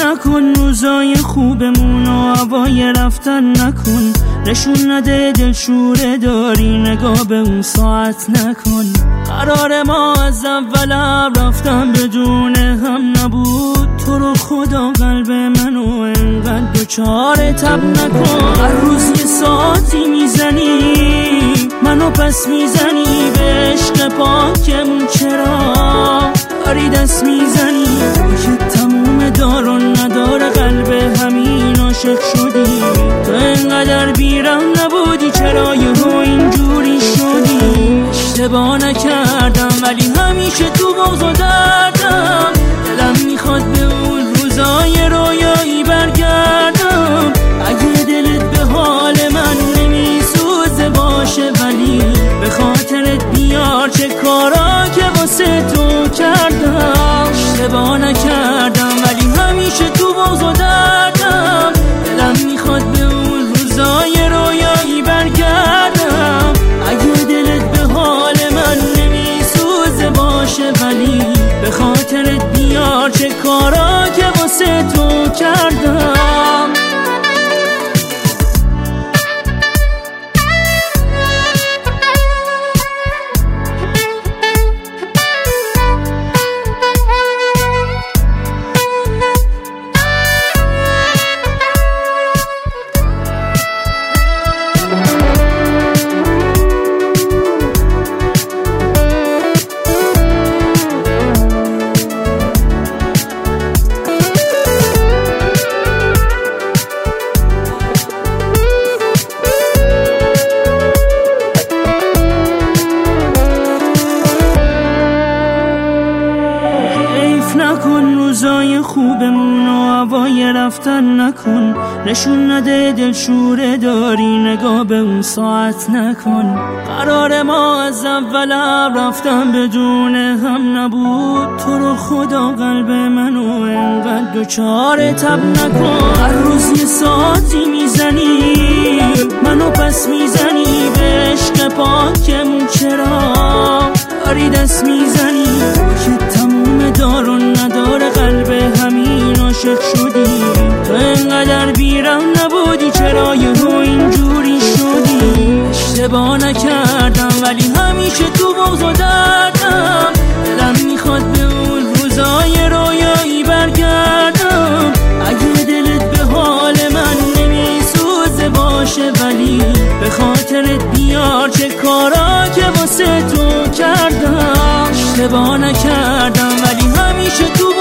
نکن، روزای خوبمون و هوای رفتن نکن، نشون نده دلشوره داری، نگاه به اون ساعت نکن. قرار ما از اولم رفتن بدون هم نبود، تو رو خدا قلب منو انقدر دوچار تب نکن. هر روز یه ساعتی میزنی منو پس میزنی، به عشق پاکمون چرا داری دست میزنی؟ که تموم دار و نداره قلب همین عاشق شدی، تو انقدر بیرم نبودی چرا یهو اینجوری شدی؟ اشتباه نکردم ولی همیشه تو بغض و دردم، دلم میخواد به اون روزای رویایی برگردم. اگه دلت به حال من نمیسوزه باشه، ولی به خاطرت بیار چه کارا که واسه تو کردم. اشتباه نکردم ولی همیشه تو بغض و دردم، دلم میخواد به اون روزای رویایی برگردم. اگه دلت به حال من نمیسوزه باشه، ولی به خاطرت بیار چه کارا که واسه تو کردم. نکن، روزای خوبمون و هوای رفتن نکن، نشون نده دلشوره داری، نگاه به اون ساعت نکن. قرار ما از اولم رفتن بدون هم نبود، تو رو خدا قلب منو انقدر دوچار تب نکن. هر روز یه ساعتی میزنی منو پس میزنی، به عشق پاکمون چرا داری دست میزنی؟ که تموم دار و نداره قلب همین عاشق شدی، تو انقدر بیرم نبودی چرا یهو اینجوری شدی؟ اشتباه نکردم ولی همیشه تو بغض و دردم، دلم میخواد به اون روزای رویایی برگردم. اگه دلت به حال من نمیسوزه باشه، ولی به خاطرت بیار چه کارا که واسه تو کردم. اشتباه نکردم ولی همیشه تو